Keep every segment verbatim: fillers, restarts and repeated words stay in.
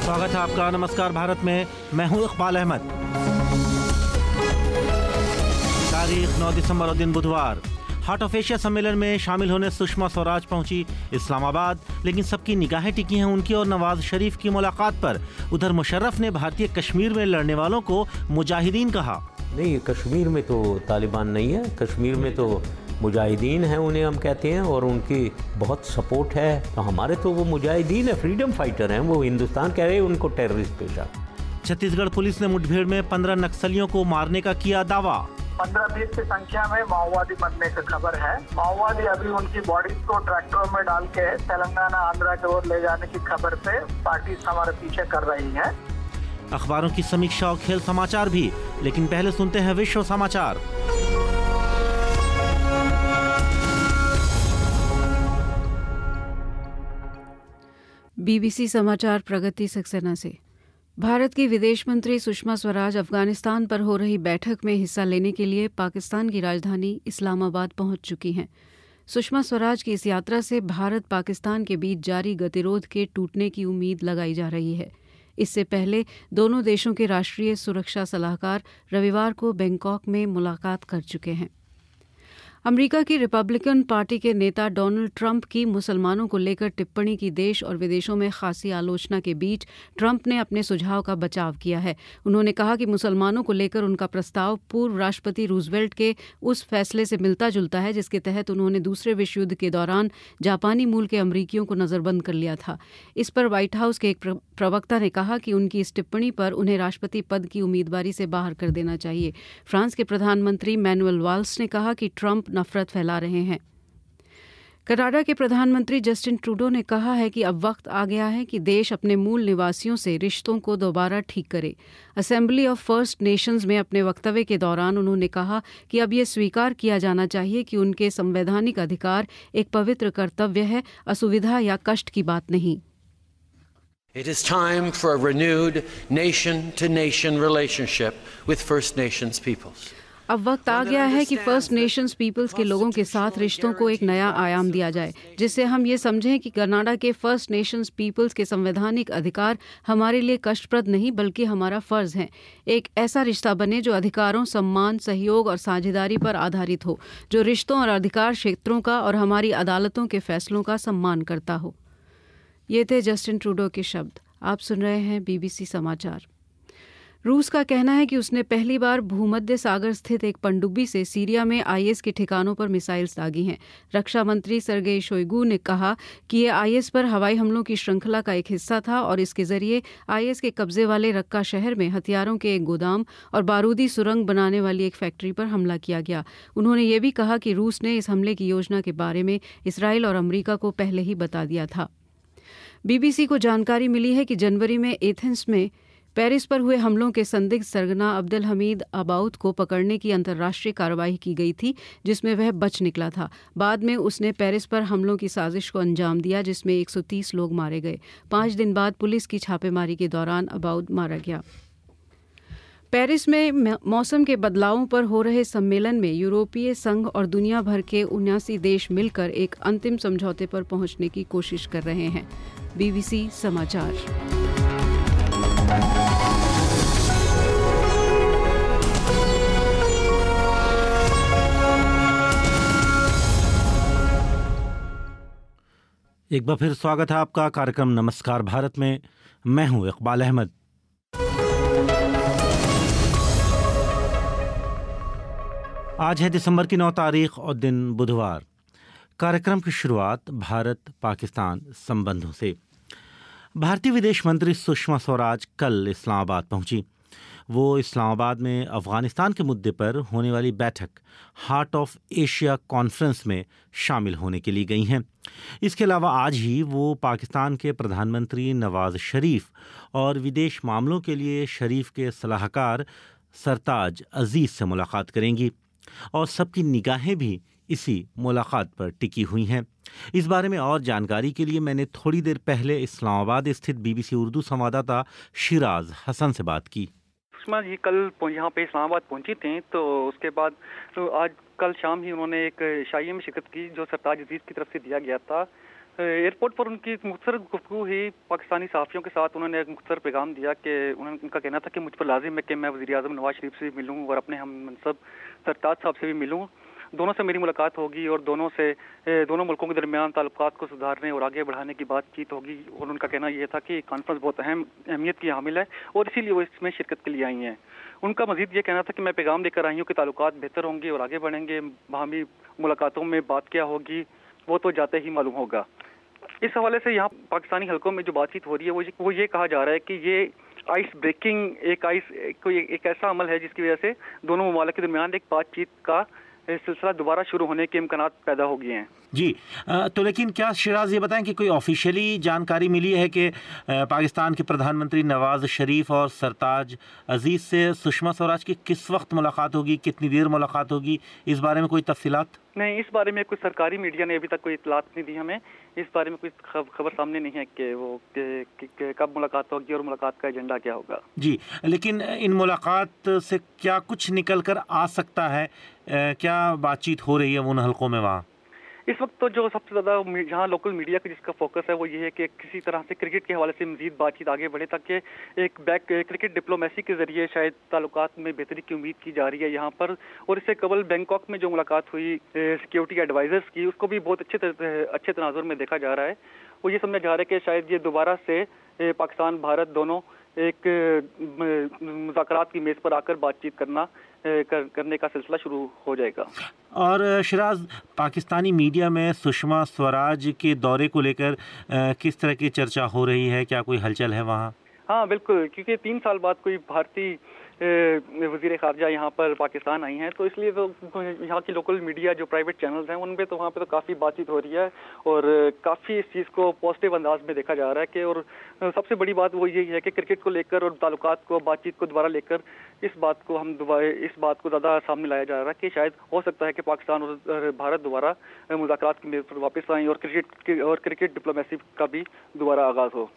स्वागत है आपका नमस्कार भारत में। मैं हूं इकबाल अहमद। तारीख नौ दिसंबर और दिन बुधवार। हार्ट ऑफ एशिया सम्मेलन में शामिल होने सुषमा स्वराज पहुंची इस्लामाबाद, लेकिन सबकी निगाहें टिकी हैं उनकी और नवाज शरीफ की मुलाकात पर। उधर मुशर्रफ ने भारतीय कश्मीर में लड़ने वालों को मुजाहिदीन कहा। नहीं, कश्मीर में तो तालिबान नहीं है, कश्मीर में तो मुजाहिदीन हैं उन्हें हम कहते हैं, और उनकी बहुत सपोर्ट है। तो हमारे तो वो मुजाहिदीन है, फ्रीडम फाइटर हैं। वो हिंदुस्तान कह रहे हैं उनको टेररिस्ट पेशा। छत्तीसगढ़ पुलिस ने मुठभेड़ में पंद्रह नक्सलियों को मारने का किया दावा। पंद्रह बीस की संख्या में माओवादी बनने की खबर है। माओवादी अभी उनकी बॉडी को ट्रैक्टरों में डाल के तेलंगाना आंध्रा की ओर ले जाने की खबर पे पार्टी हमारे पीछे कर रही है। अखबारों की समीक्षा और खेल समाचार भी, लेकिन पहले सुनते हैं विश्व समाचार। बीबीसी समाचार प्रगति सक्सेना से। भारत की विदेश मंत्री सुषमा स्वराज अफगानिस्तान पर हो रही बैठक में हिस्सा लेने के लिए पाकिस्तान की राजधानी इस्लामाबाद पहुंच चुकी हैं। सुषमा स्वराज की इस यात्रा से भारत पाकिस्तान के बीच जारी गतिरोध के टूटने की उम्मीद लगाई जा रही है। इससे पहले दोनों देशों के राष्ट्रीय सुरक्षा सलाहकार रविवार को बैंकॉक में मुलाकात कर चुके हैं। अमेरिका की रिपब्लिकन पार्टी के नेता डोनाल्ड ट्रंप की मुसलमानों को लेकर टिप्पणी की देश और विदेशों में खासी आलोचना के बीच ट्रंप ने अपने सुझाव का बचाव किया है। उन्होंने कहा कि मुसलमानों को लेकर उनका प्रस्ताव पूर्व राष्ट्रपति रूजवेल्ट के उस फैसले से मिलता जुलता है जिसके तहत उन्होंने दूसरे विश्व युद्ध के दौरान जापानी मूल के अमरीकियों को नज़रबंद कर लिया था। इस पर व्हाइट हाउस के एक प्रवक्ता ने कहा कि उनकी इस टिप्पणी पर उन्हें राष्ट्रपति पद की उम्मीदवारी से बाहर कर देना चाहिए। फ्रांस के प्रधानमंत्री मैनुअल वाल्स ने कहा कि ट्रंप नफरत फैला रहे हैं। कनाडा के प्रधानमंत्री जस्टिन ट्रूडो ने कहा है कि अब वक्त आ गया है कि देश अपने मूल निवासियों से रिश्तों को दोबारा ठीक करे। असेंबली ऑफ फर्स्ट नेशंस में अपने वक्तव्य के दौरान उन्होंने कहा कि अब यह स्वीकार किया जाना चाहिए कि उनके संवैधानिक अधिकार एक पवित्र कर्तव्य है, असुविधा या कष्ट की बात नहीं। It is time for a renewed nation-to-nation relationship with First Nations peoples. अब वक्त आ गया है कि फर्स्ट नेशंस पीपल्स के लोगों के साथ रिश्तों को एक नया आयाम दिया जाए, जिससे हम ये समझें कि कनाडा के फर्स्ट नेशंस पीपल्स के संवैधानिक अधिकार हमारे लिए कष्टप्रद नहीं बल्कि हमारा फर्ज है। एक ऐसा रिश्ता बने जो अधिकारों, सम्मान, सहयोग और साझेदारी पर आधारित हो, जो रिश्तों और अधिकार क्षेत्रों का और हमारी अदालतों के फैसलों का सम्मान करता हो। ये थे जस्टिन ट्रूडो के शब्द। आप सुन रहे हैं बीबीसी समाचार। रूस का कहना है कि उसने पहली बार भूमध्य सागर स्थित एक पनडुब्बी से सीरिया में आईएस के ठिकानों पर मिसाइल्स दागी हैं। रक्षा मंत्री सर्गेई शोइगु ने कहा कि यह आईएस पर हवाई हमलों की श्रृंखला का एक हिस्सा था और इसके जरिए आईएस के कब्जे वाले रक्का शहर में हथियारों के एक गोदाम और बारूदी सुरंग बनाने वाली एक फैक्ट्री पर हमला किया गया। उन्होंने ये भी कहा कि रूस ने इस हमले की योजना के बारे में इसराइल और अमरीका को पहले ही बता दिया था। बीबीसी को जानकारी मिली है कि जनवरी में एथेंस में पेरिस पर हुए हमलों के संदिग्ध सरगना अब्दुल हमीद अबाउद को पकड़ने की अंतर्राष्ट्रीय कार्रवाई की गई थी, जिसमें वह बच निकला था। बाद में उसने पेरिस पर हमलों की साजिश को अंजाम दिया, जिसमें एक सौ तीस लोग मारे गए। पाँच दिन बाद पुलिस की छापेमारी के दौरान अबाउद मारा गया। पेरिस में मौसम के बदलावों पर हो रहे सम्मेलन में यूरोपीय संघ और दुनिया भर के उन्यासी देश मिलकर एक अंतिम समझौते पर पहुंचने की कोशिश कर रहे हैं। बीबीसी समाचार। एक बार फिर स्वागत है आपका कार्यक्रम नमस्कार भारत में। मैं हूं इकबाल अहमद। आज है दिसंबर की नौ तारीख और दिन बुधवार। कार्यक्रम की शुरुआत भारत पाकिस्तान संबंधों से। भारतीय विदेश मंत्री सुषमा स्वराज कल इस्लामाबाद पहुंची। वो इस्लामाबाद में अफ़गानिस्तान के मुद्दे पर होने वाली बैठक हार्ट ऑफ एशिया कॉन्फ्रेंस में शामिल होने के लिए गई हैं। इसके अलावा आज ही वो पाकिस्तान के प्रधानमंत्री नवाज शरीफ और विदेश मामलों के लिए शरीफ के सलाहकार सरताज अजीज़ से मुलाकात करेंगी और सबकी निगाहें भी इसी मुलाकात पर टिकी हुई हैं। इस बारे में और जानकारी के लिए मैंने थोड़ी देर पहले इस्लामाबाद स्थित बीबीसी उर्दू संवाददाता शिराज हसन से बात की। सुषमा जी कल यहाँ पे इस्लामाबाद पहुंची थी, तो उसके बाद तो आज कल शाम ही उन्होंने एक शाही में शिरकत की जो सरताज अजीज़ की तरफ से दिया गया था। एयरपोर्ट पर उनकी मुख्तसर गुफ्तगू हुई पाकिस्तानी सहाफ़ियों के साथ। उन्होंने एक मुख्तसर पैगाम दिया कि उन्होंने उनका कहना था कि मुझ पर लाजिम है कि मैं वज़ीर आज़म नवाज शरीफ से भी मिलूँ और अपने हम मनसब सरताज साहब से भी मिलूँ। दोनों से मेरी मुलाकात होगी और दोनों से दोनों मुल्कों के दरमियान ताल्लुकात को सुधारने और आगे बढ़ाने की बातचीत होगी। और उनका कहना यह था कि कॉन्फ्रेंस बहुत अहम अहमियत की हामिल है और इसीलिए वो इसमें शिरकत के लिए आई हैं। उनका मजीद ये कहना था कि मैं पैगाम लेकर आई हूँ कि ताल्लुकात बेहतर होंगे और आगे बढ़ेंगे। बाहमी मुलाकातों में बात क्या होगी वो तो जाते ही मालूम होगा। इस हवाले से यहाँ पाकिस्तानी हलकों में जो बातचीत हो रही है वो ये, वो ये कहा जा रहा है कि ये आइस ब्रेकिंग एक आइस कोई एक ऐसा अमल है जिसकी वजह से दोनों ममालिक के दरमियान एक बातचीत का सिलसिला दोबारा शुरू होने के इम्कानात पैदा हो गए हैं। जी, तो लेकिन क्या शिराज ये बताएं कि कोई ऑफिशियली जानकारी मिली है कि पाकिस्तान के प्रधानमंत्री नवाज शरीफ और सरताज अजीज़ से सुषमा स्वराज की किस वक्त मुलाकात होगी, कितनी देर मुलाकात होगी, इस बारे में कोई तफसीलात? नहीं, इस बारे में कोई सरकारी मीडिया ने अभी तक कोई इतलात नहीं दी हमें। इस बारे में कोई खबर सामने नहीं है कि वो कि, कि, कि कब मुलाकात होगी और मुलाकात का एजेंडा क्या होगा। जी, लेकिन इन मुलाकात से क्या कुछ निकल कर आ सकता है? क्या बातचीत हो रही है उन हलकों में वहाँ? इस वक्त तो जो सबसे ज़्यादा जहाँ लोकल मीडिया का जिसका फोकस है वो ये है कि किसी तरह से क्रिकेट के हवाले से मज़ीद बातचीत आगे बढ़े ताकि एक बैक क्रिकेट डिप्लोमेसी के ज़रिए शायद ताल्लुकात में बेहतरी की उम्मीद की जा रही है यहाँ पर। और इससे कबल बैंकॉक में जो मुलाकात हुई सिक्योरिटी एडवाइज़र्स की, उसको भी बहुत अच्छे अच्छे तनाजुर में देखा जा रहा है। वो ये समझा जा रहा है कि शायद ये दोबारा से पाकिस्तान भारत दोनों एक मुज़ाकरात की मेज़ पर आकर बातचीत करना कर, करने का सिलसिला शुरू हो जाएगा। और शिराज, पाकिस्तानी मीडिया में सुषमा स्वराज के दौरे को लेकर किस तरह की चर्चा हो रही है? क्या कोई हलचल है वहाँ? हाँ बिल्कुल, क्योंकि तीन साल बाद कोई भारतीय वज़ीर ख़ारजा यहाँ पर पाकिस्तान आई हैं, तो इसलिए तो यहाँ की लोकल मीडिया जो प्राइवेट चैनल्स हैं उन पे तो वहाँ पे तो काफ़ी बातचीत हो रही है और काफ़ी इस चीज़ को पॉजिटिव अंदाज में देखा जा रहा है कि और सबसे बड़ी बात वो यही है कि क्रिकेट को लेकर और ताल्लुकात को बातचीत को दोबारा लेकर इस बात को हम दोबारा इस बात को ज़्यादा सामने लाया जा रहा है कि शायद हो सकता है कि पाकिस्तान और भारत दोबारा मुज़ाकरात की मेज़ पर वापस आएँ और क्रिकेट और क्रिकेट डिप्लोमेसी का भी दोबारा आगाज़ हो।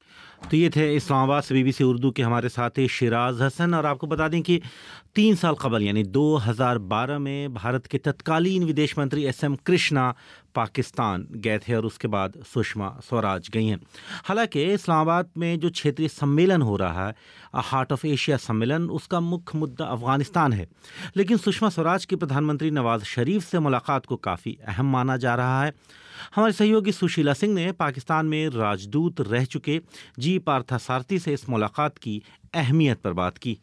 तो ये थे इस्लामाबाद से बीबीसी उर्दू के हमारे साथी शिराज हसन। और आपको बता दें कि तीन साल कबल यानी दो हज़ार बारह में भारत के तत्कालीन विदेश मंत्री एस एम कृष्णा पाकिस्तान गए थे और उसके बाद सुषमा स्वराज गई हैं। हालांकि इस्लामाबाद में जो क्षेत्रीय सम्मेलन हो रहा है, हार्ट ऑफ एशिया सम्मेलन, उसका मुख्य मुद्दा अफगानिस्तान है, लेकिन सुषमा स्वराज की प्रधानमंत्री नवाज शरीफ से मुलाकात को काफ़ी अहम माना जा रहा है। हमारे सहयोगी सुशीला सिंह ने पाकिस्तान में राजदूत रह चुके जी पार्थसारथी से इस मुलाकात की अहमियत पर बात की।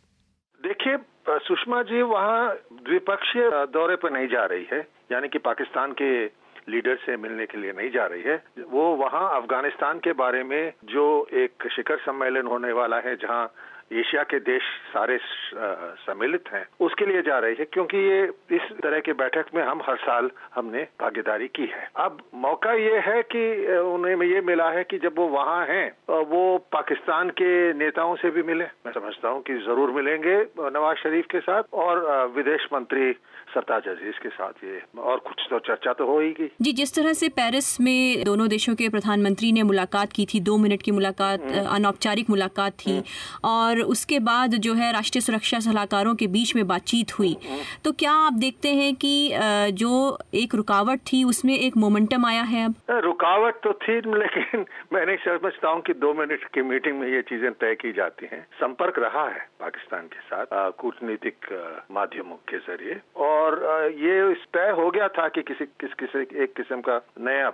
देखिए, सुषमा जी वहाँ द्विपक्षीय दौरे पर नहीं जा रही है, यानी कि पाकिस्तान के लीडर से मिलने के लिए नहीं जा रही है। वो वहाँ अफगानिस्तान के बारे में जो एक शिखर सम्मेलन होने वाला है जहाँ एशिया के देश सारे सम्मिलित हैं, उसके लिए जा रही है, क्योंकि ये इस तरह के बैठक में हम हर साल हमने भागीदारी की है। अब मौका ये है कि उन्हें ये मिला है कि जब वो वहाँ हैं वो पाकिस्तान के नेताओं से भी मिले। मैं समझता हूँ कि जरूर मिलेंगे नवाज शरीफ के साथ और विदेश मंत्री सरताज अजीज के साथ, ये और कुछ तो चर्चा तो होगी। जी, जिस तरह से पेरिस में दोनों देशों के प्रधानमंत्री ने मुलाकात की थी, दो मिनट की मुलाकात, अनौपचारिक मुलाकात थी, और उसके बाद जो है राष्ट्रीय सुरक्षा सलाहकारों के बीच में बातचीत हुई, तो क्या आप देखते हैं कि जो एक रुकावट थी उसमें एक मोमेंटम आया है? अब रुकावट तो थी, लेकिन मैं नहीं समझता हूँ कि दो मिनट की मीटिंग में ये चीजें तय की जाती हैं। संपर्क रहा है पाकिस्तान के साथ कूटनीतिक माध्यमों के जरिए, और ये तय हो गया था कि किसी किस किसी एक किस्म का नया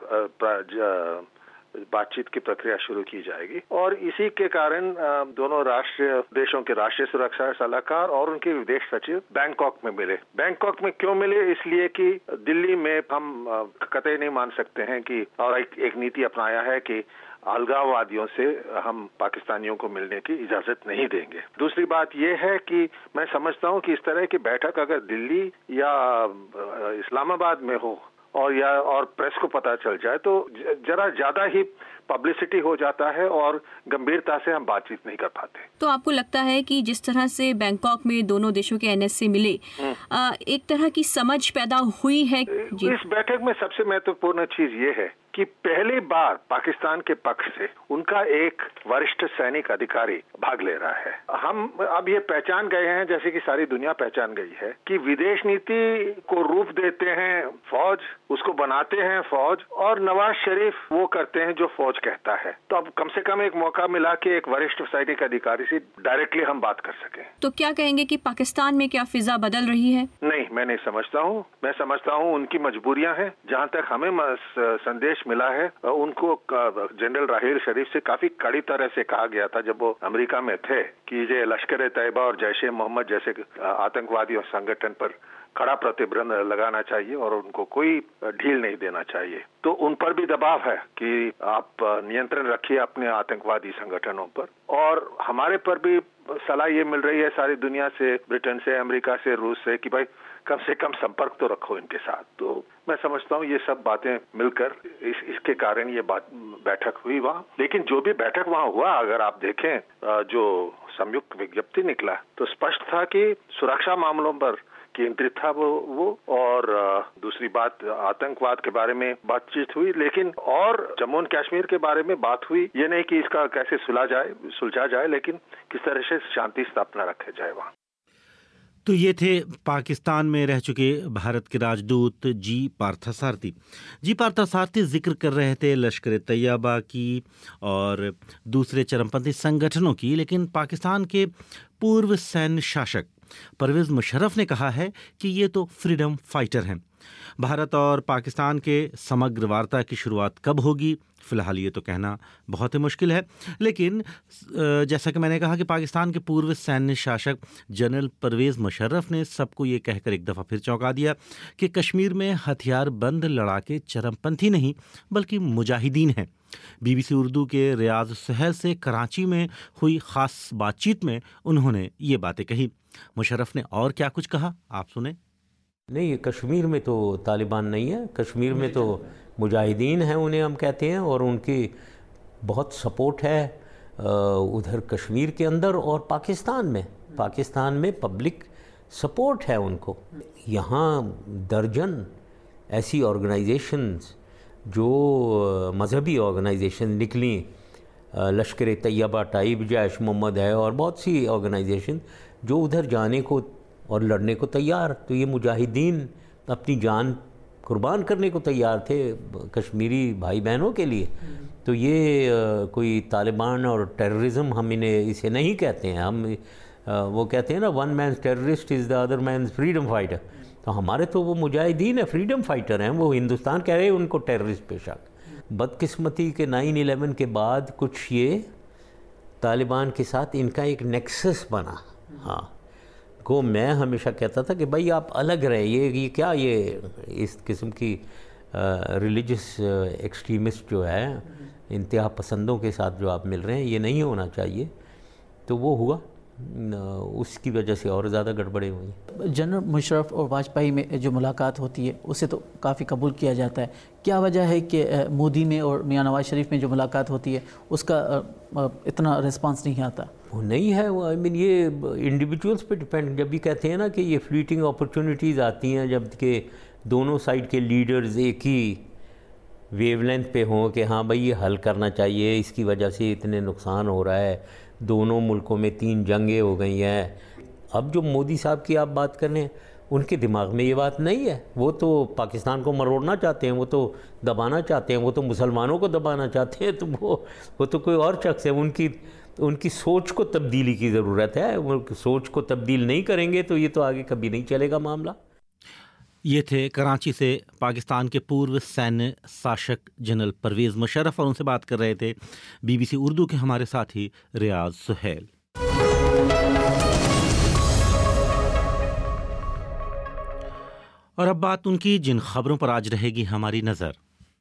बातचीत की प्रक्रिया शुरू की जाएगी, और इसी के कारण दोनों राष्ट्रीय देशों के राष्ट्रीय सुरक्षा सलाहकार और उनके विदेश सचिव बैंकॉक में मिले। बैंकॉक में क्यों मिले? इसलिए कि दिल्ली में हम कतई नहीं मान सकते हैं कि, और एक, एक नीति अपनाया है कि अलगाववादियों से हम पाकिस्तानियों को मिलने की इजाजत नहीं देंगे। दूसरी बात यह है कि मैं समझता हूं कि इस तरह की बैठक अगर दिल्ली या इस्लामाबाद में हो और या और प्रेस को पता चल जाए तो जरा ज्यादा ही पब्लिसिटी हो जाता है और गंभीरता से हम बातचीत नहीं कर पाते। तो आपको लगता है कि जिस तरह से बैंकॉक में दोनों देशों के एनएस से मिले, आ, एक तरह की समझ पैदा हुई है? इस बैठक में सबसे महत्वपूर्ण चीज ये है कि पहली बार पाकिस्तान के पक्ष से उनका एक वरिष्ठ सैनिक अधिकारी भाग ले रहा है। हम अब ये पहचान गए हैं, जैसे कि सारी दुनिया पहचान गई है, कि विदेश नीति को रूप देते हैं फौज, उसको बनाते हैं फौज, और नवाज शरीफ वो करते हैं जो फौज कहता है। तो अब कम से कम एक मौका मिला कि एक वरिष्ठ सैनिक अधिकारी से डायरेक्टली हम बात कर सकें। तो क्या कहेंगे कि पाकिस्तान में क्या फिजा बदल रही है? नहीं, मैं नहीं समझता हूँ। मैं समझता हूँ उनकी मजबूरियां हैं। जहाँ तक हमें संदेश मिला है, उनको जनरल राहील शरीफ से काफी कड़ी तरह से कहा गया था जब वो अमेरिका में थे कि ये लश्कर तैयबा और जैश ए मोहम्मद जैसे आतंकवादी और संगठन पर कड़ा प्रतिबंध लगाना चाहिए और उनको कोई ढील नहीं देना चाहिए। तो उन पर भी दबाव है कि आप नियंत्रण रखिए अपने आतंकवादी संगठनों पर, और हमारे पर भी सलाह ये मिल रही है सारी दुनिया से, ब्रिटेन से, अमेरिका से, रूस से, कि भाई कम से कम संपर्क तो रखो इनके साथ। तो मैं समझता हूँ ये सब बातें मिलकर इस इसके कारण ये बात बैठक हुई वहाँ। लेकिन जो भी बैठक वहाँ हुआ, अगर आप देखें जो संयुक्त विज्ञप्ति निकला, तो स्पष्ट था कि सुरक्षा मामलों पर केंद्रित था वो वो और दूसरी बात आतंकवाद के बारे में बातचीत हुई, लेकिन और जम्मू और कश्मीर के बारे में बात हुई। ये नहीं कि इसका कैसे सुलझा जाए सुलझा जाए लेकिन किस तरह से शांति स्थापना रखे जाए वहाँ। तो ये थे पाकिस्तान में रह चुके भारत के राजदूत जी पार्थसारथी। जी पार्थसारथी जिक्र कर रहे थे लश्कर तैयबा की और दूसरे चरमपंथी संगठनों की, लेकिन पाकिस्तान के पूर्व सैन्य शासक परवेज मुशर्रफ ने कहा है कि ये तो फ्रीडम फाइटर हैं। भारत और पाकिस्तान के समग्र वार्ता की शुरुआत कब होगी, फिलहाल ये तो कहना बहुत ही मुश्किल है। लेकिन जैसा कि मैंने कहा कि पाकिस्तान के पूर्व सैन्य शासक जनरल परवेज मुशर्रफ ने सबको ये कहकर एक दफ़ा फिर चौंका दिया कि कश्मीर में हथियार बंद लड़ाके चरमपंथी नहीं बल्कि मुजाहिदीन हैं। बीबीसी उर्दू के रियाज सुहेल से कराची में हुई ख़ास बातचीत में उन्होंने ये बातें कही। मुशर्रफ ने और क्या कुछ कहा, आप सुने। नहीं, कश्मीर में तो तालिबान नहीं है, कश्मीर में तो मुजाहिदीन हैं उन्हें हम कहते हैं, और उनकी बहुत सपोर्ट है उधर कश्मीर के अंदर और पाकिस्तान में पाकिस्तान में पब्लिक सपोर्ट है उनको। यहाँ दर्जन ऐसी ऑर्गेनाइजेशंस जो मजहबी ऑर्गेनाइजेशन निकली, लश्कर तैयबा टाइप, जैश मोहम्मद है और बहुत सी ऑर्गेनाइजेशन जो उधर जाने को और लड़ने को तैयार। तो ये मुजाहिदीन अपनी जान कुर्बान करने को तैयार थे कश्मीरी भाई बहनों के लिए। तो ये आ, कोई तालिबान और टेररिज्म हम इन्हें इसे नहीं कहते हैं। हम आ, वो कहते हैं ना, one man terrorist is the other man freedom fighter. तो हमारे तो वो मुजाहिदीन है, फ्रीडम फाइटर हैं। वो हिंदुस्तान कह रहे हैं उनको टेररिस्ट पेशा। बदकिस्मती के नाइन इलेवन के बाद कुछ ये तालिबान के साथ इनका एक नेक्सस बना। हाँ, को मैं हमेशा कहता था कि भाई आप अलग रहे, ये ये क्या ये इस किस्म की रिलीजियस एक्सट्रीमिस्ट जो है, इंतहा पसंदों के साथ जो आप मिल रहे हैं, ये नहीं होना चाहिए। तो वो हुआ, उसकी वजह से और ज़्यादा गड़बड़े हुई। जनरल मुशर्रफ और वाजपेयी में जो मुलाकात होती है उसे तो काफ़ी कबूल किया जाता है। क्या वजह है कि मोदी में और मियां नवाज शरीफ में जो मुलाकात होती है उसका इतना रिस्पांस नहीं आता? वो नहीं है, वो आई मीन ये इंडिविजुअल्स पे डिपेंड। जब भी कहते हैं ना कि ये फ्लीटिंग अपॉर्चुनिटीज़ आती हैं जब कि दोनों साइड के लीडर्स एक ही वेवलेंथ पे हों कि हाँ भाई ये हल करना चाहिए, इसकी वजह से इतने नुकसान हो रहा है, दोनों मुल्कों में तीन जंगें हो गई हैं। अब जो मोदी साहब की आप बात कर रहे हैं, उनके दिमाग में ये बात नहीं है। वो तो पाकिस्तान को मरोड़ना चाहते हैं, वो तो दबाना चाहते हैं, वो तो मुसलमानों को दबाना चाहते हैं। तो वो वो तो कोई और शख्स है। उनकी उनकी सोच को तब्दीली की ज़रूरत है। वो सोच को तब्दील नहीं करेंगे तो ये तो आगे कभी नहीं चलेगा मामला। ये थे कराची से पाकिस्तान के पूर्व सैन्य शासक जनरल परवेज मुशर्रफ, और उनसे बात कर रहे थे बीबीसी उर्दू के हमारे साथी रियाज सुहेल। और अब बात उनकी जिन खबरों पर आज रहेगी हमारी नजर।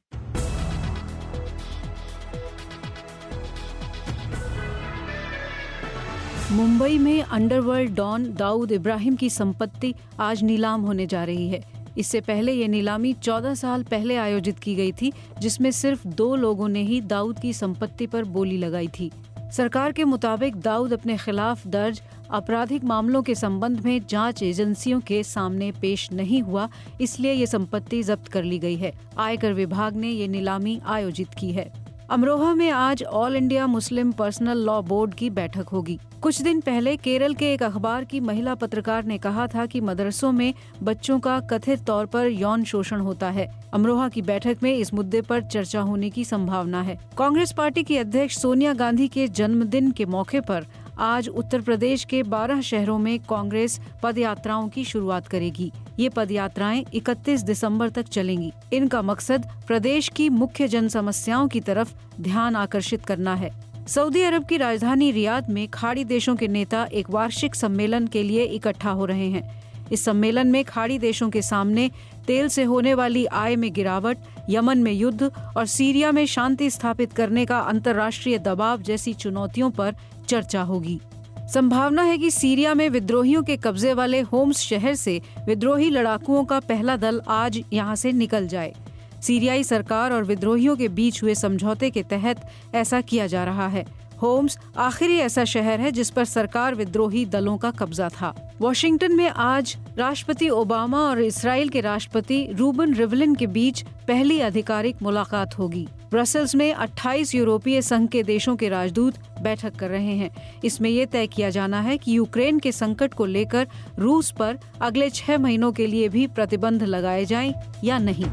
मुंबई में अंडरवर्ल्ड डॉन दाऊद इब्राहिम की संपत्ति आज नीलाम होने जा रही है। इससे पहले ये नीलामी चौदह साल पहले आयोजित की गई थी, जिसमें सिर्फ दो लोगों ने ही दाऊद की संपत्ति पर बोली लगाई थी। सरकार के मुताबिक दाऊद अपने खिलाफ दर्ज आपराधिक मामलों के संबंध में जांच एजेंसियों के सामने पेश नहीं हुआ, इसलिए ये संपत्ति जब्त कर ली गई है। आयकर विभाग ने ये नीलामी आयोजित की है। अमरोहा में आज All India Muslim Personal Law Board की बैठक होगी। कुछ दिन पहले केरल के एक अखबार की महिला पत्रकार ने कहा था कि मदरसों में बच्चों का कथित तौर पर यौन शोषण होता है। अमरोहा की बैठक में इस मुद्दे पर चर्चा होने की संभावना है। कांग्रेस पार्टी की अध्यक्ष सोनिया गांधी के जन्मदिन के मौके पर आज उत्तर प्रदेश के बारह शहरों में कांग्रेस पदयात्राओं की शुरुआत करेगी। ये पदयात्राएं इकतीस दिसंबर तक चलेंगी। इनका मकसद प्रदेश की मुख्य जन समस्याओं की तरफ ध्यान आकर्षित करना है। सऊदी अरब की राजधानी रियाद में खाड़ी देशों के नेता एक वार्षिक सम्मेलन के लिए इकट्ठा हो रहे हैं। इस सम्मेलन में खाड़ी देशों के सामने तेल से होने वाली आय में गिरावट, यमन में युद्ध और सीरिया में शांति स्थापित करने का अंतर्राष्ट्रीय दबाव जैसी चुनौतियों पर चर्चा होगी। संभावना है कि सीरिया में विद्रोहियों के कब्जे वाले होम्स शहर से विद्रोही लड़ाकुओं का पहला दल आज यहां से निकल जाए। सीरियाई सरकार और विद्रोहियों के बीच हुए समझौते के तहत ऐसा किया जा रहा है। होम्स आखिरी ऐसा शहर है जिस पर सरकार विद्रोही दलों का कब्जा था। वॉशिंगटन में आज राष्ट्रपति ओबामा और इसराइल के राष्ट्रपति रूबन रिवलिन के बीच पहली आधिकारिक मुलाकात होगी। ब्रसेल्स में अट्ठाईस यूरोपीय संघ के देशों के राजदूत बैठक कर रहे हैं। इसमें यह तय किया जाना है कि यूक्रेन के संकट को लेकर रूस पर अगले छह महीनों के लिए भी प्रतिबंध लगाए जाएं या नहीं।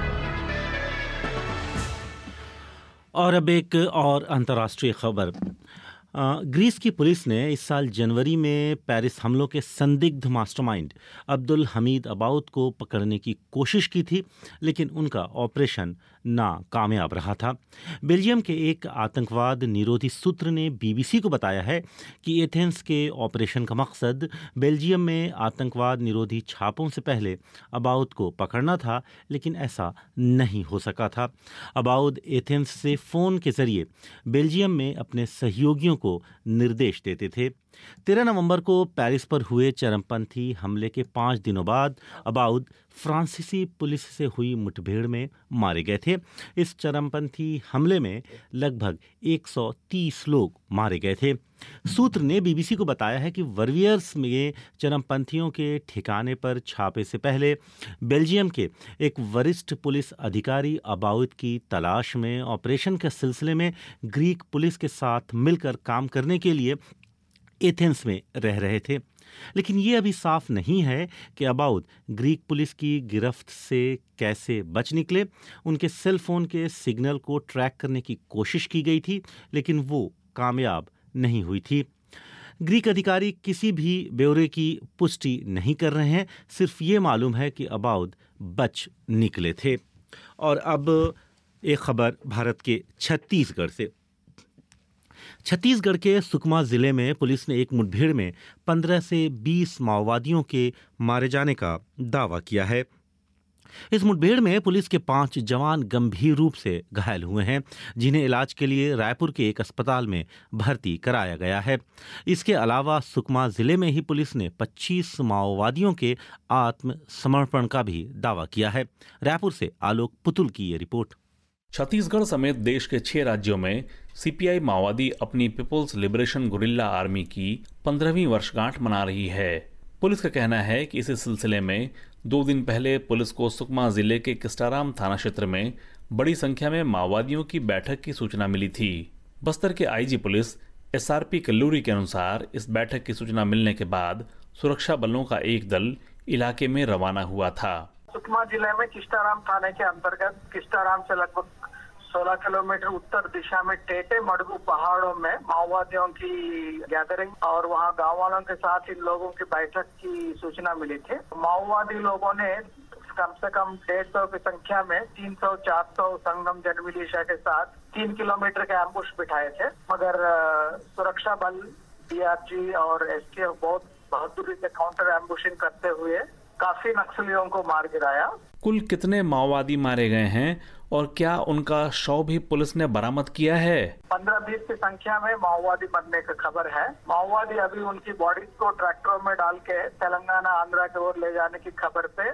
और अब एक और अंतर्राष्ट्रीय खबर। ग्रीस की पुलिस ने इस साल जनवरी में पेरिस हमलों के संदिग्ध मास्टरमाइंड अब्दुल हमीद अबाउद को पकड़ने की कोशिश की थी, लेकिन उनका ऑपरेशन नाकामयाब रहा था। बेल्जियम के एक आतंकवाद निरोधी सूत्र ने बीबीसी को बताया है कि एथेंस के ऑपरेशन का मकसद बेल्जियम में आतंकवाद निरोधी छापों से पहले अबाउद को पकड़ना था, लेकिन ऐसा नहीं हो सका था। अबाउद एथेंस से फ़ोन के जरिए बेल्जियम में अपने सहयोगियों को निर्देश देते थे। तेरह नवंबर को पेरिस पर हुए चरमपंथी हमले के पाँच दिनों बाद अबाउद फ्रांसीसी पुलिस से हुई मुठभेड़ में मारे गए थे। इस चरमपंथी हमले में लगभग एक सौ तीस लोग मारे गए थे। सूत्र ने बीबीसी को बताया है कि वर्वियर्स में चरमपंथियों के ठिकाने पर छापे से पहले बेल्जियम के एक वरिष्ठ पुलिस अधिकारी अबाउद की तलाश में ऑपरेशन के सिलसिले में ग्रीक पुलिस के साथ मिलकर काम करने के लिए एथेंस में रह रहे थे। लेकिन ये अभी साफ नहीं है कि अबाउद ग्रीक पुलिस की गिरफ्त से कैसे बच निकले। उनके सेल फोन के सिग्नल को ट्रैक करने की कोशिश की गई थी, लेकिन वो कामयाब नहीं हुई थी। ग्रीक अधिकारी किसी भी ब्यौरे की पुष्टि नहीं कर रहे हैं, सिर्फ ये मालूम है कि अबाउद बच निकले थे। और अब एक खबर भारत के छत्तीसगढ़ से। छत्तीसगढ़ के सुकमा जिले में पुलिस ने एक मुठभेड़ में पंद्रह से बीस माओवादियों के मारे जाने का दावा किया है। इस मुठभेड़ में पुलिस के पांच जवान गंभीर रूप से घायल हुए हैं, जिन्हें इलाज के लिए रायपुर के एक अस्पताल में भर्ती कराया गया है। इसके अलावा सुकमा जिले में ही पुलिस ने पच्चीस माओवादियों के आत्मसमर्पण का भी दावा किया है। रायपुर से आलोक पुतुल की ये रिपोर्ट। छत्तीसगढ़ समेत देश के छह राज्यों में सीपीआई माओवादी अपनी पीपुल्स लिबरेशन गुरिल्ला आर्मी की पंद्रहवीं वर्षगांठ मना रही है। पुलिस का कहना है कि इस सिलसिले में दो दिन पहले पुलिस को सुकमा जिले के किस्टाराम थाना क्षेत्र में बड़ी संख्या में माओवादियों की बैठक की सूचना मिली थी। बस्तर के आईजी पुलिस एसआरपी कल्लूरी के अनुसार इस बैठक की सूचना मिलने के बाद सुरक्षा बलों का एक दल इलाके में रवाना हुआ था। सुकमा जिले में किस्टाराम थाने के अंतर्गत किस्टाराम से लगभग सोलह किलोमीटर उत्तर दिशा में टेटे मडगू पहाड़ों में माओवादियों की गैदरिंग और वहां गांव वालों के साथ इन लोगों की बैठक की सूचना मिली थी। माओवादी लोगों ने कम से कम डेढ़ सौ की संख्या में तीन सौ चार सौ संगम जनमिलिशिया के साथ तीन किलोमीटर के एम्बुश बिठाए थे, मगर सुरक्षा बल डीआरजी और एसटीएफ बहुत बहादुरी से काउंटर एम्बुशिंग करते हुए काफी नक्सलियों को मार गिराया। कुल कितने माओवादी मारे गए हैं और क्या उनका शव भी पुलिस ने बरामद किया है? पंद्रह बीस की संख्या में माओवादी मरने की खबर है। माओवादी अभी उनकी बॉडीज को ट्रैक्टरों में डाल के तेलंगाना आंध्रा की ओर ले जाने की खबर पे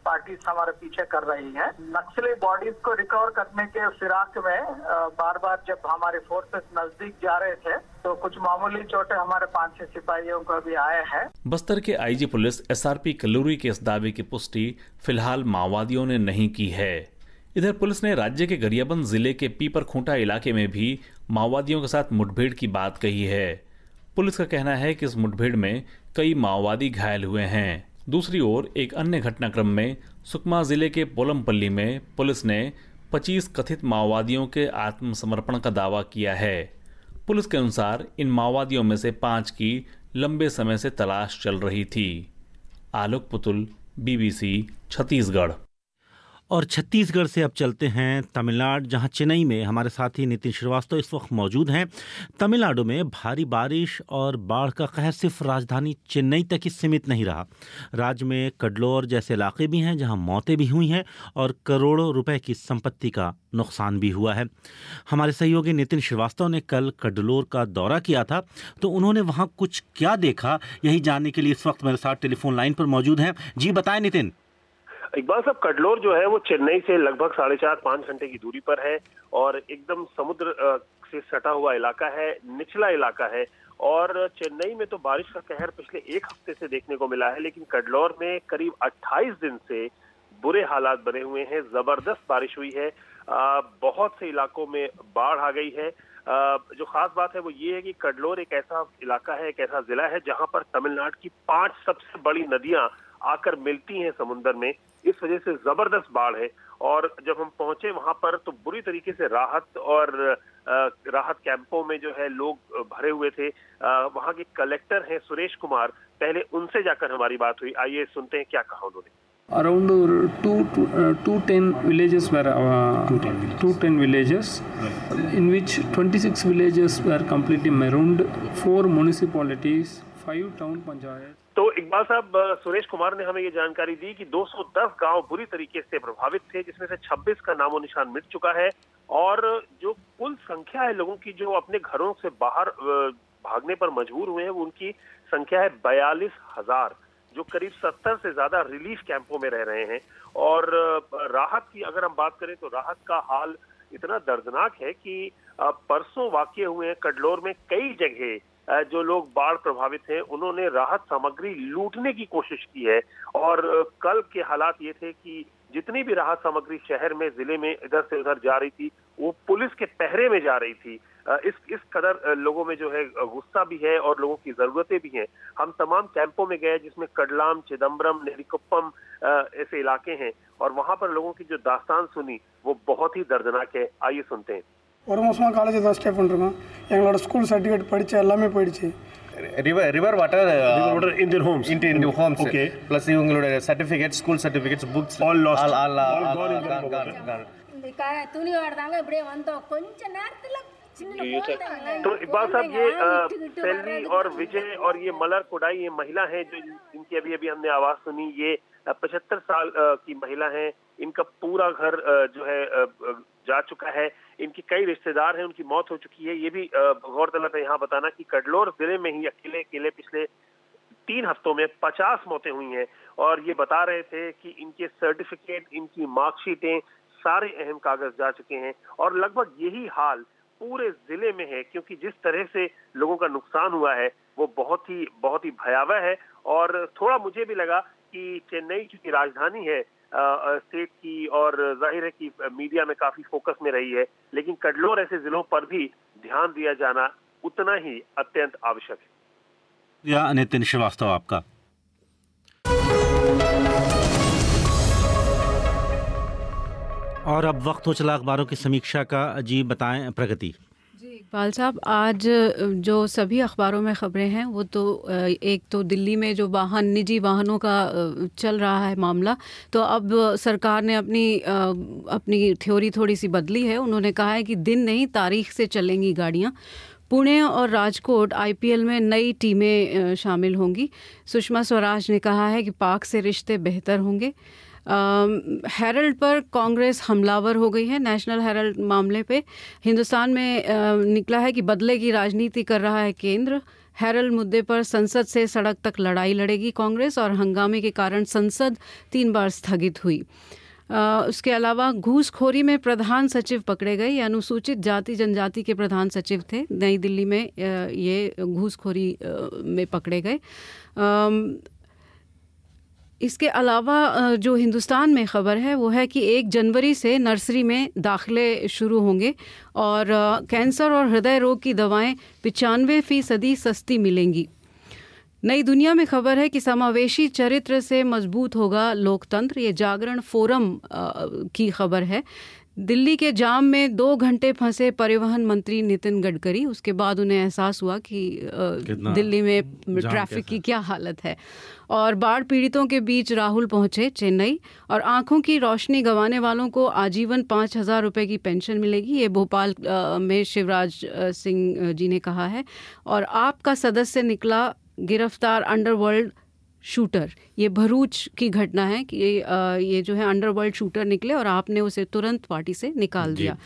पार्टीज हमारे पीछे कर रही हैं। नक्सली बॉडीज को रिकवर करने के फिराक में बार बार जब हमारे फोर्सेस नजदीक जा रहे थे तो कुछ मामूली चोटें हमारे पांच छह सिपाहियों को भी आए हैं। बस्तर के आईजी पुलिस एसआरपी कल्लूरी के इस दावे की पुष्टि फिलहाल माओवादियों ने नहीं की है। इधर पुलिस ने राज्य के गरियाबंद जिले के पीपरखूंटा इलाके में भी माओवादियों के साथ मुठभेड़ की बात कही है। पुलिस का कहना है कि इस मुठभेड़ में कई माओवादी घायल हुए हैं। दूसरी ओर एक अन्य घटनाक्रम में सुकमा जिले के पोलमपल्ली में पुलिस ने पच्चीस कथित माओवादियों के आत्मसमर्पण का दावा किया है। पुलिस के अनुसार इन माओवादियों में से पांच की लंबे समय से तलाश चल रही थी। आलोक पुतुल, बीबीसी, छत्तीसगढ़। और छत्तीसगढ़ से अब चलते हैं तमिलनाडु, जहां चेन्नई में हमारे साथी नितिन श्रीवास्तव इस वक्त मौजूद हैं। तमिलनाडु में भारी बारिश और बाढ़ का कहर सिर्फ राजधानी चेन्नई तक ही सीमित नहीं रहा। राज्य में कडलोर जैसे इलाके भी हैं जहां मौतें भी हुई हैं और करोड़ों रुपए की संपत्ति का नुकसान भी हुआ है। हमारे सहयोगी नितिन श्रीवास्तव ने कल कडलोर का दौरा किया था, तो उन्होंने वहाँ कुछ क्या देखा, यही जानने के लिए इस वक्त मेरे साथ टेलीफोन लाइन पर मौजूद हैं। जी बताएं नितिन। इकबाल साहब, कडलोर जो है वो चेन्नई से लगभग साढ़े चार पाँच घंटे की दूरी पर है और एकदम समुद्र से सटा हुआ इलाका है, निचला इलाका है। और चेन्नई में तो बारिश का कहर पिछले एक हफ्ते से देखने को मिला है, लेकिन कडलोर में करीब अट्ठाईस दिन से बुरे हालात बने हुए हैं। जबरदस्त बारिश हुई है, आ, बहुत से इलाकों में बाढ़ आ गई है। आ, जो खास बात है वो ये है कि कडलोर एक ऐसा इलाका है, एक ऐसा जिला है जहां पर तमिलनाडु की पांच सबसे बड़ी नदियां आकर मिलती हैं समुद्र में। इस वजह से जबरदस्त बाढ़ है। और जब हम पहुंचे वहां पर तो बुरी तरीके से राहत और राहत कैंपों में जो है लोग भरे हुए थे। वहां के कलेक्टर हैं सुरेश कुमार, पहले उनसे जाकर हमारी बात हुई। आइए सुनते हैं क्या कहा उन्होंने। Around two uh, two ten villages were uh, two ten villages, in which twenty-six villages were completely marooned, four municipalities, five town panchayats. तो इकबाल साहब, सुरेश कुमार ने हमें ये जानकारी दी कि दो सौ दस गांव बुरी तरीके से प्रभावित थे, जिसमें से छब्बीस का नामो निशान मिट चुका है। और जो कुल संख्या है लोगों की जो अपने घरों से बाहर भागने पर मजबूर हुए हैं, उनकी संख्या है बयालीस हजार, जो करीब सत्तर से ज्यादा रिलीफ कैंपों में रह रहे हैं। और राहत की अगर हम बात करें तो राहत का हाल इतना दर्दनाक है कि परसों वाकये हुए हैं कडलोर में कई जगह जो लोग बाढ़ प्रभावित हैं उन्होंने राहत सामग्री लूटने की कोशिश की है। और कल के हालात ये थे कि जितनी भी राहत सामग्री शहर में, जिले में इधर से उधर जा रही थी, वो पुलिस के पहरे में जा रही थी। इस इस कदर लोगों में जो है गुस्सा भी है और लोगों की जरूरतें भी हैं। हम तमाम कैंपों में गए जिसमें कडलाम, चिदम्बरम, नेरिकुप्पम ऐसे इलाके हैं, और वहां पर लोगों की जो दास्तान सुनी वो बहुत ही दर्दनाक है। आइए सुनते हैं। ஒரு மாசமா காலேஜ் தான் ஸ்டே பண்ணிருக்கோம். எங்களோட ஸ்கூல் சர்டிஃபிகேட் படிச்ச எல்லாமே போயிடுச்சு. River river water river water in their homes in in homes. Okay. Plus இவங்களோட certificate, school certificates, books all lost, all all all gone in the water. இந்த துணி வாடுறாங்க, இப்படியே வந்தோம் கொஞ்ச நேரத்துல. तो इकबाल साहब, ये सेल्वी और विजय और ये मलर कोडाई, ये महिला हैं जो इनकी अभी अभी हमने आवाज सुनी। ये पचहत्तर साल की महिला हैं। इनका पूरा घर जो है जा चुका है। इनकी कई रिश्तेदार हैं, उनकी मौत हो चुकी है। ये भी गौरतलब है यहाँ बताना कि कडलोर जिले में ही अकेले अकेले पिछले तीन हफ्तों में पचास मौतें हुई हैं। और ये बता रहे थे कि इनके सर्टिफिकेट, इनकी मार्कशीटें, सारे अहम कागज जा चुके हैं। और लगभग यही हाल पूरे जिले में है, क्योंकि जिस तरह से लोगों का नुकसान हुआ है वो बहुत ही बहुत ही भयावह है। और थोड़ा मुझे भी लगा कि चेन्नई की राजधानी है स्टेट की, और जाहिर है कि मीडिया में काफी फोकस में रही है, लेकिन कडलोर ऐसे जिलों पर भी ध्यान दिया जाना उतना ही अत्यंत आवश्यक है। या नितिन श्रीवास्तव आपका। और अब वक्त हो चला अखबारों की समीक्षा का। जी बताएं प्रगति। जी इकबाल साहब, आज जो सभी अखबारों में खबरें हैं वो तो एक तो दिल्ली में जो वाहन, निजी वाहनों का चल रहा है मामला, तो अब सरकार ने अपनी अपनी थ्योरी थोड़ी सी बदली है। उन्होंने कहा है कि दिन नहीं तारीख से चलेंगी गाड़ियाँ। पुणे और राजकोट आईपीएल में नई टीमें शामिल होंगी। सुषमा स्वराज ने कहा है कि पाक से रिश्ते बेहतर होंगे। हेरल्ड पर कांग्रेस हमलावर हो गई है। नेशनल हेरल्ड मामले पे हिंदुस्तान में आ, निकला है कि बदले की राजनीति कर रहा है केंद्र। हेरल मुद्दे पर संसद से सड़क तक लड़ाई लड़ेगी कांग्रेस और हंगामे के कारण संसद तीन बार स्थगित हुई। आ, उसके अलावा घूसखोरी में प्रधान सचिव पकड़े गए। ये अनुसूचित जाति जनजाति के प्रधान सचिव थे, नई दिल्ली में ये घूसखोरी में पकड़े गए। इसके अलावा जो हिंदुस्तान में ख़बर है वो है कि एक जनवरी से नर्सरी में दाखिले शुरू होंगे और कैंसर और हृदय रोग की दवाएं पचानवे फीसदी सस्ती मिलेंगी। नई दुनिया में खबर है कि समावेशी चरित्र से मजबूत होगा लोकतंत्र। ये जागरण फोरम की खबर है। दिल्ली के जाम में दो घंटे फंसे परिवहन मंत्री नितिन गडकरी, उसके बाद उन्हें एहसास हुआ कि दिल्ली में ट्रैफिक की क्या हालत है। और बाढ़ पीड़ितों के बीच राहुल पहुंचे चेन्नई। और आंखों की रोशनी गंवाने वालों को आजीवन पाँच हज़ार रुपये की पेंशन मिलेगी, ये भोपाल में शिवराज सिंह जी ने कहा है। और आप का सदस्य निकला गिरफ्तार अंडरवर्ल्ड शूटर। ये भरूच की घटना है कि ये जो है अंडरवर्ल्ड शूटर निकले और आपने उसे तुरंत पार्टी से निकाल दिया।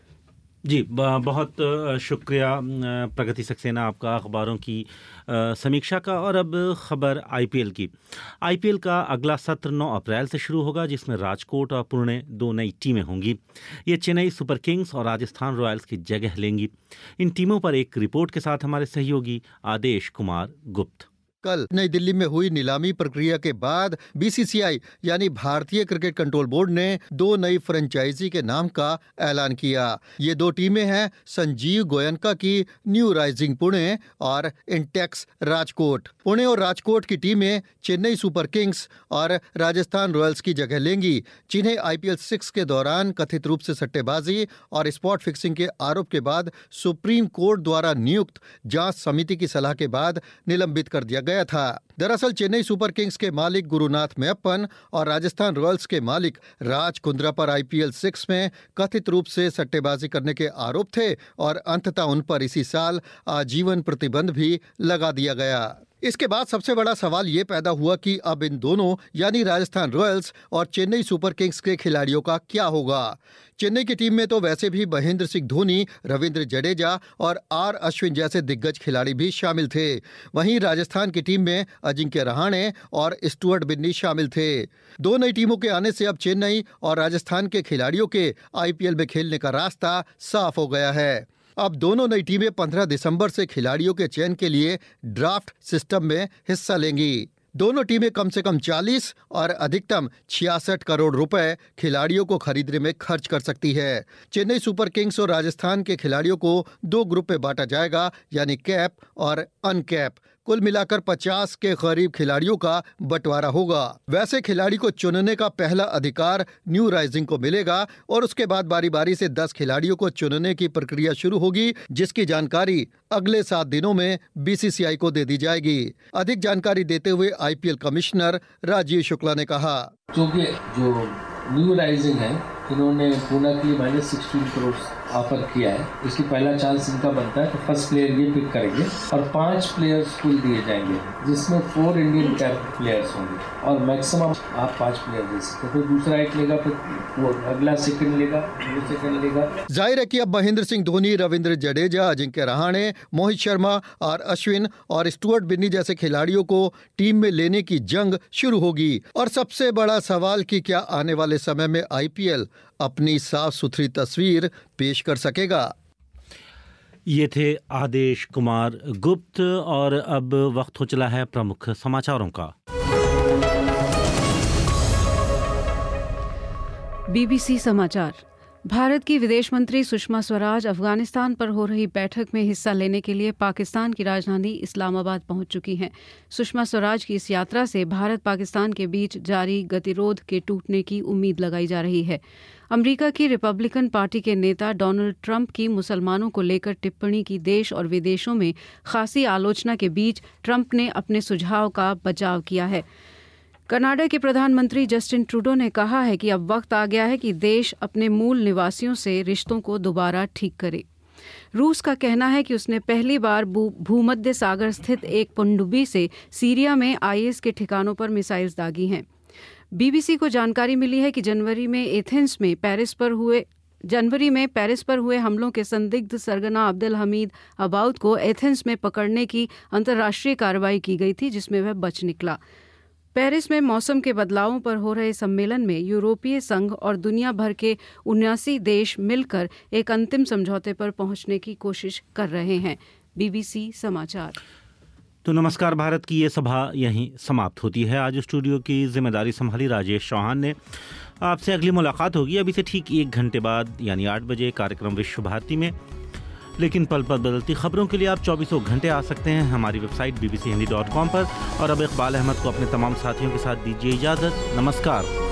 जी, बहुत शुक्रिया प्रगति सक्सेना आपका अखबारों की समीक्षा का। और अब खबर आईपीएल की। आईपीएल का अगला सत्र नौ अप्रैल से शुरू होगा, जिसमें राजकोट और पुणे दो नई टीमें होंगी। ये चेन्नई सुपर किंग्स और राजस्थान रॉयल्स की जगह लेंगी। इन टीमों पर एक रिपोर्ट के साथ हमारे सहयोगी आदेश कुमार गुप्त। कल नई दिल्ली में हुई नीलामी प्रक्रिया के बाद बीसीसीआई यानी भारतीय क्रिकेट कंट्रोल बोर्ड ने दो नई फ्रेंचाइजी के नाम का ऐलान किया। ये दो टीमें हैं संजीव गोयनका की न्यू राइजिंग पुणे और इंटेक्स राजकोट। पुणे और राजकोट की टीमें चेन्नई सुपर किंग्स और राजस्थान रॉयल्स की जगह लेंगी, जिन्हें आईपीएल सिक्स के दौरान कथित रूप से सट्टेबाजी और स्पॉट फिक्सिंग के आरोप के बाद सुप्रीम कोर्ट द्वारा नियुक्त जांच समिति की सलाह के बाद निलंबित कर दिया गया गया था। दरअसल चेन्नई सुपर किंग्स के मालिक गुरुनाथ मैप्पन और राजस्थान रॉयल्स के मालिक राज कुंद्रा पर आईपीएल सिक्स में कथित रूप से सट्टेबाजी करने के आरोप थे और अंततः उन पर इसी साल आजीवन प्रतिबंध भी लगा दिया गया। इसके बाद सबसे बड़ा सवाल ये पैदा हुआ कि अब इन दोनों यानी राजस्थान रॉयल्स और चेन्नई सुपर किंग्स के खिलाड़ियों का क्या होगा। चेन्नई की टीम में तो वैसे भी महेंद्र सिंह धोनी, रविंद्र जडेजा और आर अश्विन जैसे दिग्गज खिलाड़ी भी शामिल थे। वहीं राजस्थान की टीम में अजिंक्य रहाणे और स्टुअर्ट बिन्नी शामिल थे। दो नई टीमों के आने से अब चेन्नई और राजस्थान के खिलाड़ियों के आईपीएल में खेलने का रास्ता साफ हो गया है। अब दोनों नई टीमें पंद्रह दिसंबर से खिलाड़ियों के चयन के लिए ड्राफ्ट सिस्टम में हिस्सा लेंगी। दोनों टीमें कम से कम चालीस और अधिकतम छियासठ करोड़ रुपए खिलाड़ियों को खरीदने में खर्च कर सकती है। चेन्नई सुपर किंग्स और राजस्थान के खिलाड़ियों को दो ग्रुप में बांटा जाएगा, यानी कैप और अनकैप। कुल मिलाकर पचास के करीब खिलाड़ियों का बंटवारा होगा। वैसे खिलाड़ी को चुनने का पहला अधिकार न्यू राइजिंग को मिलेगा और उसके बाद बारी बारी से दस खिलाड़ियों को चुनने की प्रक्रिया शुरू होगी, जिसकी जानकारी अगले सात दिनों में बीसीसीआई को दे दी जाएगी। अधिक जानकारी देते हुए आईपीएल कमिश्नर राजीव शुक्ला ने कहा, क्योंकि जो न्यू राइजिंग है इन्होंने पुणे के लिए माइनस सिक्सटीन करोड़ ऑफर किया है, इसकी पहला चांस इनका बनता है, तो फर्स्ट प्लेयर ये पिक करेंगे और पांच प्लेयर्स कुल दिए जाएंगे, जिसमें फोर इंडियन कैप प्लेयर्स होंगे और मैक्सिमम आप पांच प्लेयर दे सकते हैं। फिर दूसरा एक लेगा, फिर वो अगला सेकंड लेगा, वो सेकंड लेगा। जाहिर है कि अब महेंद्र सिंह धोनी, रविंद्र जडेजा, अजिंक्य रहाणे, मोहित शर्मा और अश्विन और स्टुअर्ट बिन्नी जैसे खिलाड़ियों को टीम में लेने की जंग शुरू होगी। और सबसे बड़ा सवाल कि क्या आने वाले समय में आईपीएल अपनी साफ सुथरी तस्वीर पेश कर सकेगा। ये थे आदेश कुमार गुप्त और अब वक्त हो चला है प्रमुख समाचारों का। बीबीसी समाचार। भारत की विदेश मंत्री सुषमा स्वराज अफगानिस्तान पर हो रही बैठक में हिस्सा लेने के लिए पाकिस्तान की राजधानी इस्लामाबाद पहुंच चुकी हैं। सुषमा स्वराज की इस यात्रा से भारत पाकिस्तान के बीच जारी गतिरोध के टूटने की उम्मीद लगाई जा रही है। अमेरिका की रिपब्लिकन पार्टी के नेता डोनाल्ड ट्रंप की मुसलमानों को लेकर टिप्पणी की देश और विदेशों में खासी आलोचना के बीच ट्रंप ने अपने सुझाव का बचाव किया है। कनाडा के प्रधानमंत्री जस्टिन ट्रूडो ने कहा है कि अब वक्त आ गया है कि देश अपने मूल निवासियों से रिश्तों को दोबारा ठीक करे। रूस का कहना है कि उसने पहली बार भूमध्य सागर स्थित एक पनडुब्बी से सीरिया में आईएस के ठिकानों पर मिसाइल्स दागी हैं। बीबीसी को जानकारी मिली है कि जनवरी में एथेंस में पेरिस पर हुए जनवरी में पेरिस पर हुए हमलों के संदिग्ध सरगना अब्दुल हमीद अबाउद को एथेंस में पकड़ने की अंतर्राष्ट्रीय कार्रवाई की गई थी, जिसमें वह बच निकला। पेरिस में मौसम के बदलावों पर हो रहे सम्मेलन में यूरोपीय संघ और दुनिया भर के उन्यासी देश मिलकर एक अंतिम समझौते पर पहुंचने की कोशिश कर रहे हैं। बीबीसी समाचार। तो नमस्कार भारत की ये सभा यहीं समाप्त होती है। आज स्टूडियो की जिम्मेदारी संभाली राजेश चौहान ने। आपसे अगली मुलाकात होगी अभी से ठीक एक घंटे बाद, यानी आठ बजे, कार्यक्रम विश्व भारती में। लेकिन पल पल बदलती खबरों के लिए आप चौबीसों घंटे आ सकते हैं हमारी website B B C Hindi dot com पर। और अब इकबाल अहमद को अपने तमाम साथियों के साथ दीजिए इजाज़त। नमस्कार।